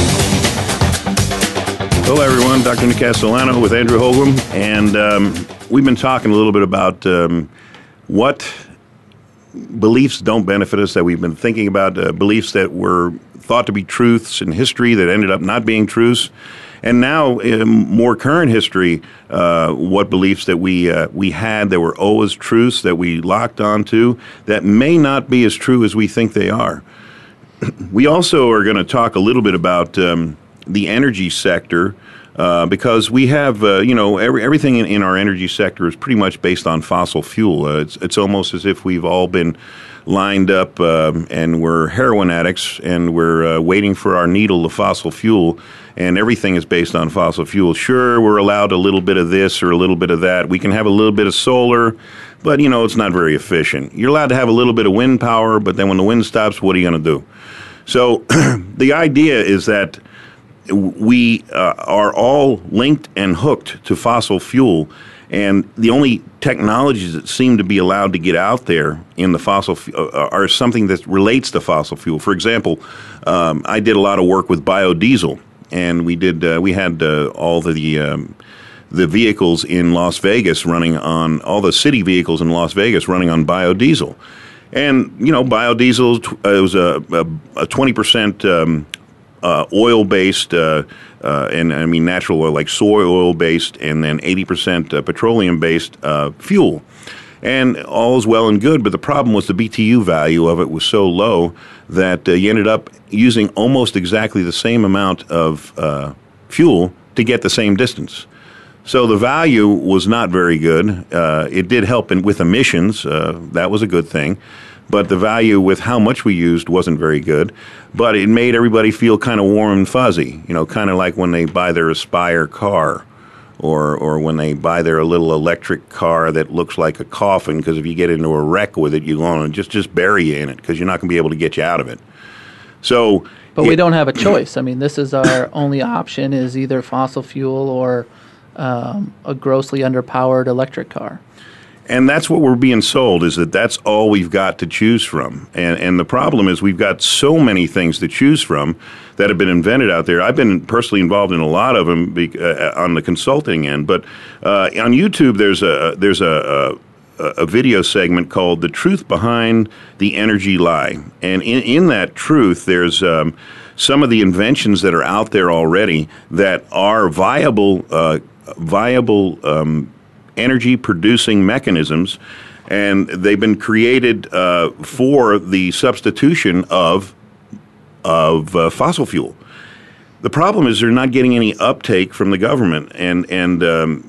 Hello, everyone. Doctor Nick Castellano with Andrew Holgram, and um, we've been talking a little bit about um, what beliefs don't benefit us, that we've been thinking about, uh, beliefs that were thought to be truths in history that ended up not being truths. And now, in more current history, uh, what beliefs that we uh, we had that were always truths that we locked onto that may not be as true as we think they are. We also are going to talk a little bit about um, the energy sector uh, because we have, uh, you know, every, everything in, in our energy sector is pretty much based on fossil fuel. Uh, it's, it's almost as if we've all been lined up um, and we're heroin addicts and we're uh, waiting for our needle of fossil fuel, and everything is based on fossil fuel. Sure, we're allowed a little bit of this or a little bit of that. We can have a little bit of solar, but, you know, it's not very efficient. You're allowed to have a little bit of wind power, but then when the wind stops, what are you going to do? So the idea is that we uh, are all linked and hooked to fossil fuel, and the only technologies that seem to be allowed to get out there in the fossil f- uh, are something that relates to fossil fuel. For example, um, I did a lot of work with biodiesel, and we did uh, we had uh, all the um, the vehicles in Las Vegas running on all the city vehicles in Las Vegas running on biodiesel, and you know biodiesel uh, it was a a twenty percent um, uh, oil based. Uh, Uh, and I mean natural oil, like soy oil based, and then eighty percent uh, petroleum based uh, fuel. And all is well and good, but the problem was the B T U value of it was so low that uh, you ended up using almost exactly the same amount of uh, fuel to get the same distance. So the value was not very good. Uh, it did help in, with emissions. Uh, that was a good thing. But the value with how much we used wasn't very good. But it made everybody feel kind of warm and fuzzy, you know, kind of like when they buy their Aspire car or or when they buy their little electric car that looks like a coffin, because if you get into a wreck with it, you're going to just, just bury you in it because you're not going to be able to get you out of it. So, But it, we don't have a choice. I mean, this is our only option is either fossil fuel or um, a grossly underpowered electric car. And that's what we're being sold, is that that's all we've got to choose from. And and the problem is we've got so many things to choose from that have been invented out there. I've been personally involved in a lot of them be, uh, on the consulting end. But uh, on YouTube, there's a there's a, a, a video segment called "The Truth Behind the Energy Lie." And in, in that truth, there's um, some of the inventions that are out there already that are viable, uh, viable um energy-producing mechanisms, and they've been created uh, for the substitution of of uh, fossil fuel. The problem is they're not getting any uptake from the government, and and um,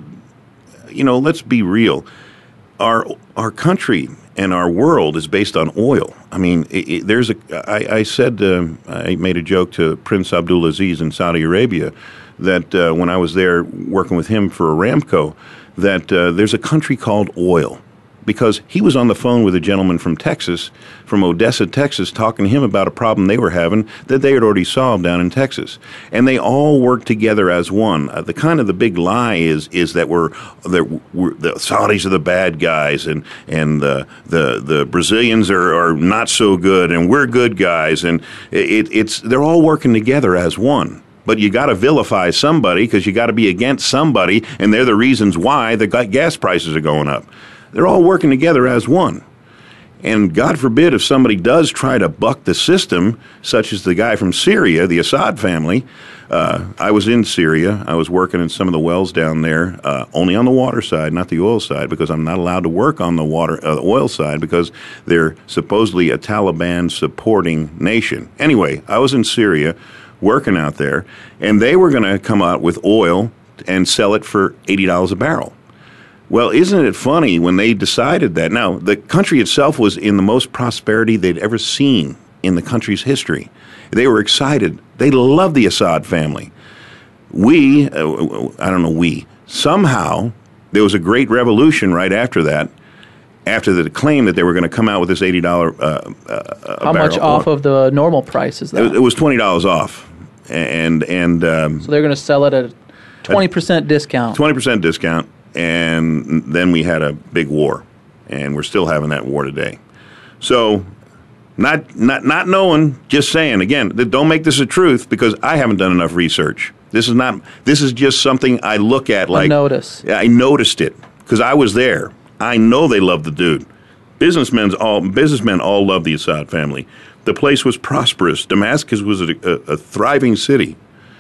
you know, let's be real. Our our country and our world is based on oil. I mean, it, it, there's a. I, I said uh, I made a joke to Prince Abdulaziz in Saudi Arabia that uh, when I was there working with him for Aramco, that uh, there's a country called oil, because he was on the phone with a gentleman from Texas, from Odessa, Texas, talking to him about a problem they were having that they had already solved down in Texas. And they all work together as one. Uh, the kind of the big lie is is that we're, that we're the Saudis are the bad guys, and and the the, the Brazilians are, are not so good, and we're good guys, and it, it's they're all working together as one. But you got to vilify somebody because you got to be against somebody, and they're the reasons why the gas prices are going up. They're all working together as one. And God forbid if somebody does try to buck the system, such as the guy from Syria, the Assad family. Uh, I was in Syria. I was working in some of the wells down there, uh, only on the water side, not the oil side, because I'm not allowed to work on the water, uh, the oil side, because they're supposedly a Taliban-supporting nation. Anyway, I was in Syria working out there, and they were going to come out with oil and sell it for eighty dollars a barrel. Well, isn't it funny when they decided that? Now, the country itself was in the most prosperity they'd ever seen in the country's history. They were excited. They loved the Assad family. We, uh, I don't know, we, somehow there was a great revolution right after that, after the claim that they were going to come out with this eighty dollars uh, uh, How much off of the normal price is that? It, it was twenty dollars off. And, and um, so they're going to sell it at a twenty percent discount. twenty percent discount. And then we had a big war, and we're still having that war today. So, not not not knowing, just saying again, don't make this a truth because I haven't done enough research. This is not. This is just something I look at like. I notice. I noticed it because I was there. I know they love the dude. Businessmen all businessmen all love the Assad family. The place was prosperous. Damascus was a, a, a thriving city.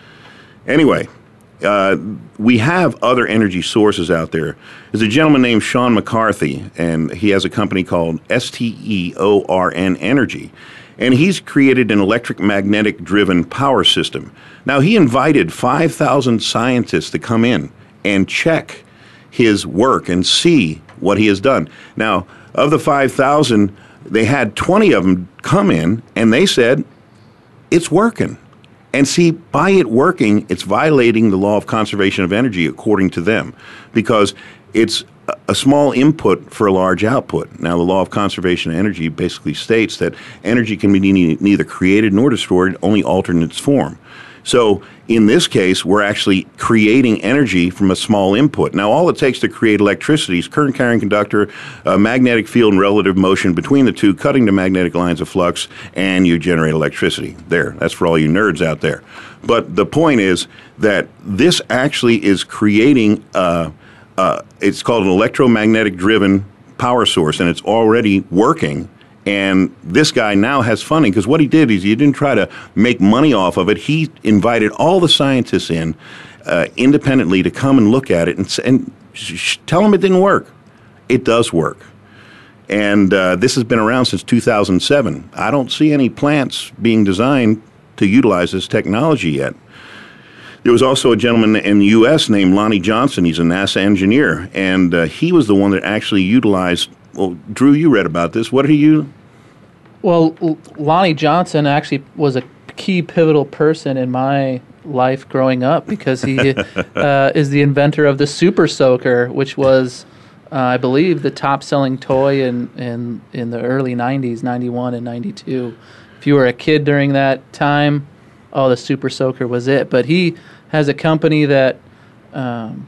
Anyway. Uh, we have other energy sources out there. There's a gentleman named Sean McCarthy, and he has a company called S T E O R N Energy, and he's created an electric magnetic-driven power system. Now, he invited five thousand scientists to come in and check his work and see what he has done. Now, of the five thousand, they had twenty of them come in, and they said, it's working. And see, by it working, it's violating the law of conservation of energy, according to them, because it's a small input for a large output. Now, the law of conservation of energy basically states that energy can be ne- neither created nor destroyed, only altered in its form. So, in this case, we're actually creating energy from a small input. Now, all it takes to create electricity is current-carrying conductor, a magnetic field and relative motion between the two, cutting the magnetic lines of flux, and you generate electricity. There, that's for all you nerds out there. But the point is that this actually is creating, uh, uh, it's called an electromagnetic-driven power source, and it's already working. And this guy now has funding because what he did is he didn't try to make money off of it. He invited all the scientists in uh, independently to come and look at it and, and sh- tell them it didn't work. It does work. And uh, this has been around since two thousand seven. I don't see any plants being designed to utilize this technology yet. There was also a gentleman in the U S named Lonnie Johnson. He's a NASA engineer, and uh, he was the one that actually utilized. Well, Drew, you read about this. What did he use? Well, L- Lonnie Johnson actually was a key pivotal person in my life growing up because he uh, is the inventor of the Super Soaker, which was, uh, I believe, the top-selling toy in, in, in the early nineties, ninety-one and ninety-two. If you were a kid during that time, oh, the Super Soaker was it. But he has a company that, um,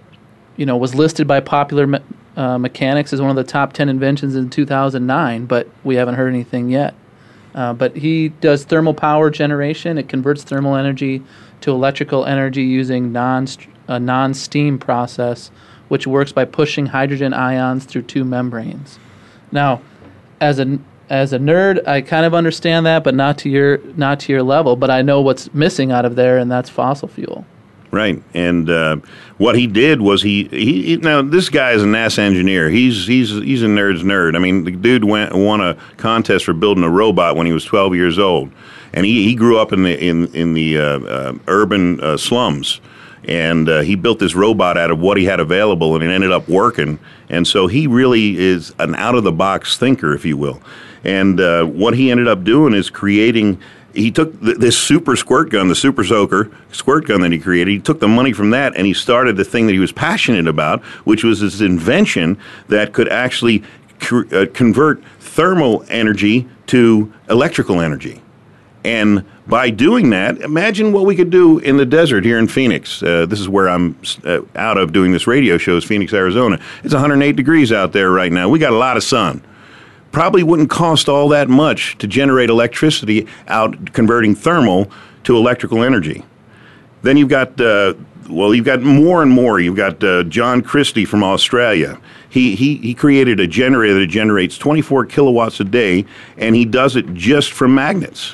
you know, was listed by Popular Me- uh, Mechanics as one of the top ten inventions in two thousand nine, but we haven't heard anything yet. Uh, but he does thermal power generation. It converts thermal energy to electrical energy using non a non-steam process, which works by pushing hydrogen ions through two membranes. Now, as a as a nerd, I kind of understand that, but not to your not to your level. But I know what's missing out of there, and that's fossil fuel. Right, and uh, what he did was he, he, he now this guy is a NASA engineer. He's he's he's a nerd's nerd. I mean, the dude went won a contest for building a robot when he was twelve years old, and he, he grew up in the in in the uh, uh, urban uh, slums, and uh, he built this robot out of what he had available, and it ended up working. And so he really is an out of the box thinker, if you will. And uh, what he ended up doing is creating. He took th- this super squirt gun, the Super Soaker squirt gun that he created. He took the money from that and he started the thing that he was passionate about, which was this invention that could actually cr- uh, convert thermal energy to electrical energy. And by doing that, imagine what we could do in the desert here in Phoenix. Uh, this is where I'm uh, out of doing this radio show, is Phoenix, Arizona. It's one hundred eight degrees out there right now. We got a lot of sun. Probably wouldn't cost all that much to generate electricity out converting thermal to electrical energy. Then you've got, uh, well, you've got more and more. You've got uh, John Christie from Australia. He, he, he created a generator that generates twenty-four kilowatts a day, and he does it just from magnets.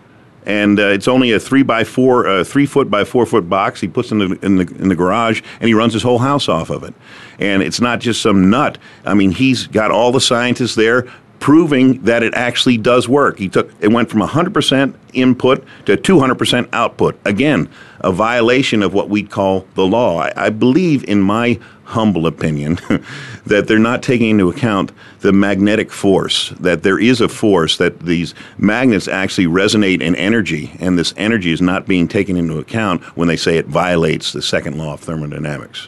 And uh, it's only a three by four, uh, three foot by four foot box. He puts in the in the in the garage, and he runs his whole house off of it. And it's not just some nut. I mean, he's got all the scientists there proving that it actually does work. He took it went from one hundred percent input to two hundred percent output. Again, a violation of what we'd call the law. I, I believe, in my humble opinion, that they're not taking into account the magnetic force, that there is a force, that these magnets actually resonate in energy, and this energy is not being taken into account when they say it violates the second law of thermodynamics.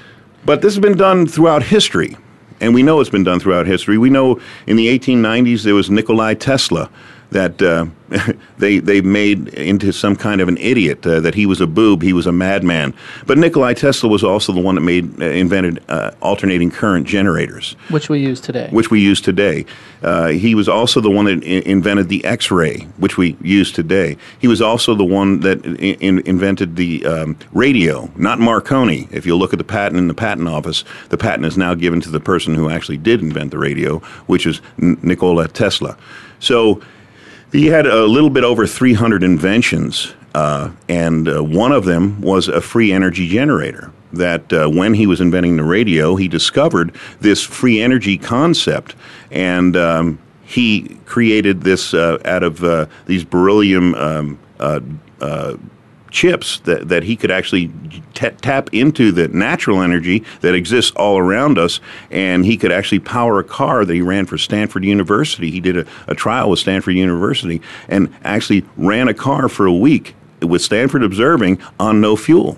But this has been done throughout history, and we know it's been done throughout history. We know in the eighteen nineties there was Nikola Tesla that uh, they they made into some kind of an idiot, uh, that he was a boob, he was a madman. But Nikola Tesla was also the one that made uh, invented uh, alternating current generators, which we use today. Which we use today. Uh, he was also the one that I- invented the X-ray, which we use today. He was also the one that I- in- invented the um, radio, not Marconi. If you look at the patent in the patent office, the patent is now given to the person who actually did invent the radio, which is N- Nikola Tesla. So he had a little bit over three hundred inventions, uh, and uh, one of them was a free energy generator. That uh, when he was inventing the radio, he discovered this free energy concept, and um, he created this uh, out of uh, these beryllium um, uh, uh, chips that, that he could actually t- tap into the natural energy that exists all around us, and he could actually power a car that he ran for Stanford University. He did a, a trial with Stanford University and actually ran a car for a week with Stanford observing on no fuel.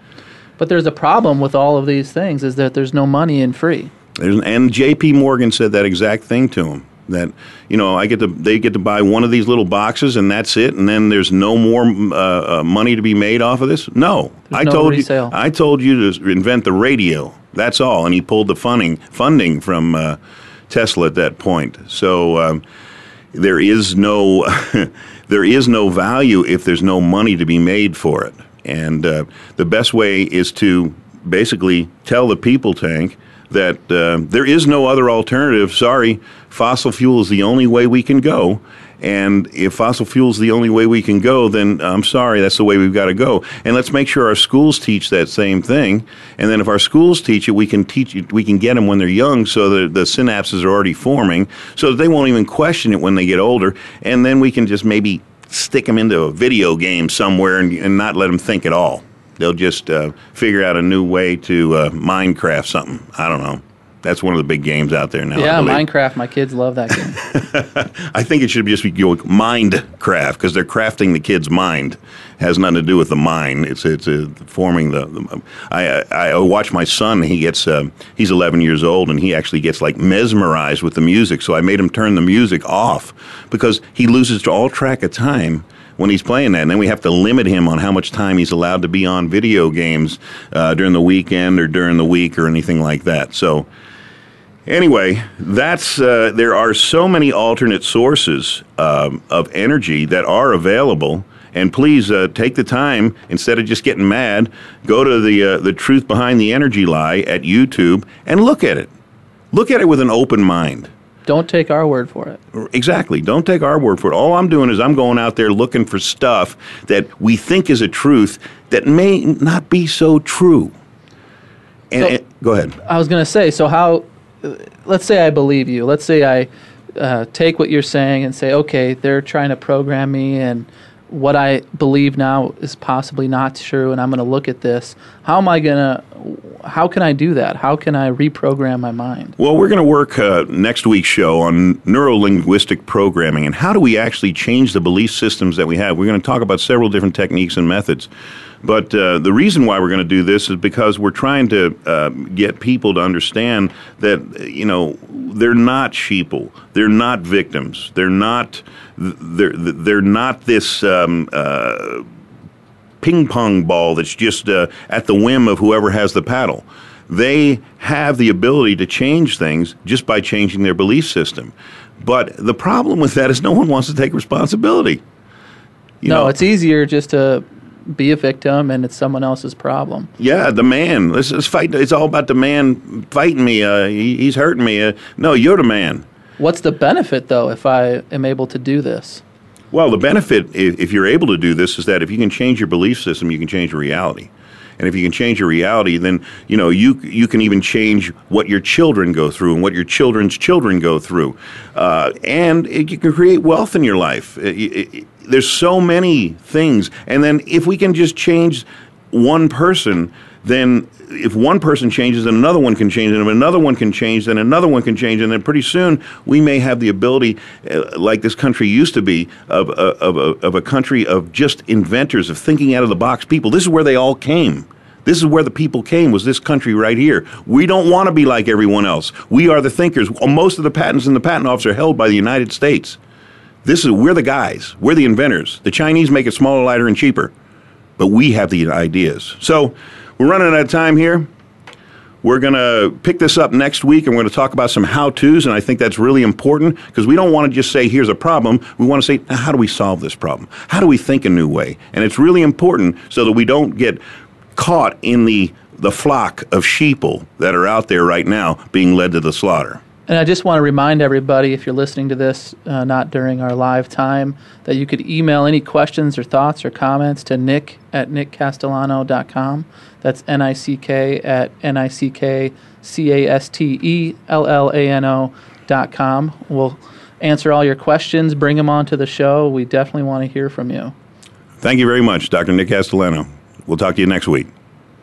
But there's a problem with all of these things, is that there's no money in free. There's, and J P Morgan said that exact thing to him. That, you know, I get to they get to buy one of these little boxes and that's it, and then there's no more uh, uh, money to be made off of this. No, There's I no told resale. you, I told you to invent the radio. That's all, and he pulled the funding funding from uh, Tesla at that point. So um, there is no there is no value if there's no money to be made for it, and uh, the best way is to basically tell the people, Tank, that uh, there is no other alternative. Sorry, fossil fuel is the only way we can go. And if fossil fuel is the only way we can go, then I'm sorry, that's the way we've got to go. And let's make sure our schools teach that same thing. And then if our schools teach it, we can teach it, we can get them when they're young, so that the synapses are already forming, so that they won't even question it when they get older. And then we can just maybe stick them into a video game somewhere and, and not let them think at all. They'll just uh, figure out a new way to uh, Minecraft something. I don't know. That's one of the big games out there now. Yeah, Minecraft. My kids love that game. I think it should just be Mindcraft, because they're crafting the kid's mind. It has nothing to do with the mind. It's it's uh, forming the. the I, I I watch my son. He gets uh, he's eleven years old, and he actually gets like mesmerized with the music. So I made him turn the music off because he loses all track of time when he's playing that, and then we have to limit him on how much time he's allowed to be on video games uh, during the weekend or during the week or anything like that. So anyway, that's uh, there are so many alternate sources um, of energy that are available. And please uh, take the time, instead of just getting mad, go to the uh, the Truth Behind the Energy Lie at YouTube and look at it. Look at it with an open mind. Don't take our word for it. Exactly. Don't take our word for it. All I'm doing is I'm going out there looking for stuff that we think is a truth that may not be so true. And, So- and go ahead. I was going to say, so how, uh, let's say I believe you. Let's say I uh, take what you're saying and say, okay, they're trying to program me, and what I believe now is possibly not true, and I'm going to look at this. How am I going to, how can I do that? How can I reprogram my mind? Well, we're going to work uh, next week's show on neuro-linguistic programming and how do we actually change the belief systems that we have. We're going to talk about several different techniques and methods. But uh, the reason why we're going to do this is because we're trying to uh, get people to understand that, you know, they're not sheeple. They're not victims. They're not, they're, they're not this um, uh, ping pong ball that's just uh, at the whim of whoever has the paddle. They have the ability to change things just by changing their belief system. But the problem with that is no one wants to take responsibility. You no, know, it's easier just to be a victim, and it's someone else's problem. Yeah, the man. Let's, let's fight. It's all about the man fighting me. Uh, he, he's hurting me. Uh, no, you're the man. What's the benefit, though, if I am able to do this? Well, the benefit, if, if you're able to do this, is that if you can change your belief system, you can change your reality. And if you can change your reality, then, you know, you you can even change what your children go through and what your children's children go through. Uh, and it, you can create wealth in your life. It, it, it, there's so many things. And then if we can just change one person, then if one person changes, then another one can change. And if another one can change, then another one can change. And then pretty soon we may have the ability, uh, like this country used to be, of, of, of, of a country of just inventors, of thinking out of the box people. This is where they all came. This is where the people came, was this country right here. We don't want to be like everyone else. We are the thinkers. Most of the patents in the patent office are held by the United States. This is, we're the guys. We're the inventors. The Chinese make it smaller, lighter, and cheaper. But we have the ideas. So we're running out of time here. We're going to pick this up next week, and we're going to talk about some how-tos, and I think that's really important because we don't want to just say, here's a problem. We want to say, now, how do we solve this problem? How do we think a new way? And it's really important so that we don't get caught in the, the flock of sheeple that are out there right now being led to the slaughter. And I just want to remind everybody, if you're listening to this uh, not during our live time, that you could email any questions or thoughts or comments to nick at nick castellano dot com. That's N I C K at N I C K C A S T E L L A N O dot com. We'll answer all your questions, bring them onto the show. We definitely want to hear from you. Thank you very much, Doctor Nick Castellano. We'll talk to you next week.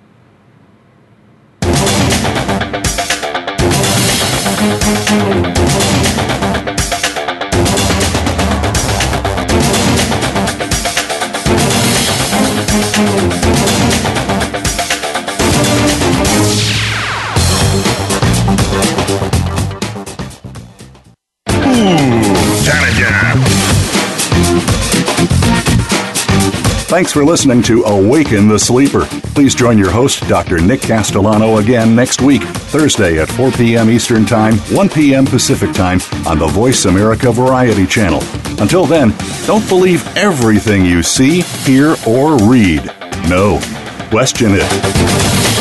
Thanks for listening to Awaken the Sleeper. Please join your host, Doctor Nick Castellano, again next week, Thursday at four p.m. Eastern Time, one p.m. Pacific Time on the Voice America Variety Channel. Until then, don't believe everything you see, hear, or read. No, question it.